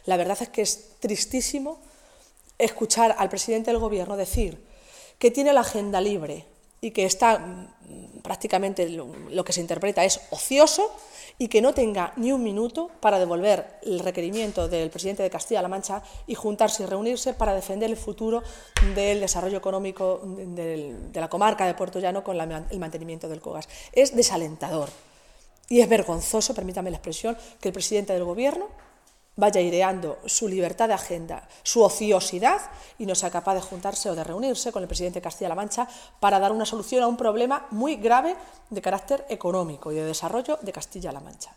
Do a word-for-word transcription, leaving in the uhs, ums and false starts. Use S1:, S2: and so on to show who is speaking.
S1: La verdad es que es tristísimo escuchar al presidente del Gobierno decir que tiene la agenda libre y que está prácticamente lo, lo que se interpreta es ocioso y que no tenga ni un minuto para devolver el requerimiento del presidente de Castilla-La Mancha y juntarse y reunirse para defender el futuro del desarrollo económico de, de la comarca de Puerto Llano con la, el mantenimiento del COGAS. Es desalentador y es vergonzoso, permítame la expresión, que el presidente del Gobierno vaya aireando su libertad de agenda, su ociosidad y no sea capaz de juntarse o de reunirse con el presidente de Castilla-La Mancha para dar una solución a un problema muy grave de carácter económico y de desarrollo de Castilla-La Mancha.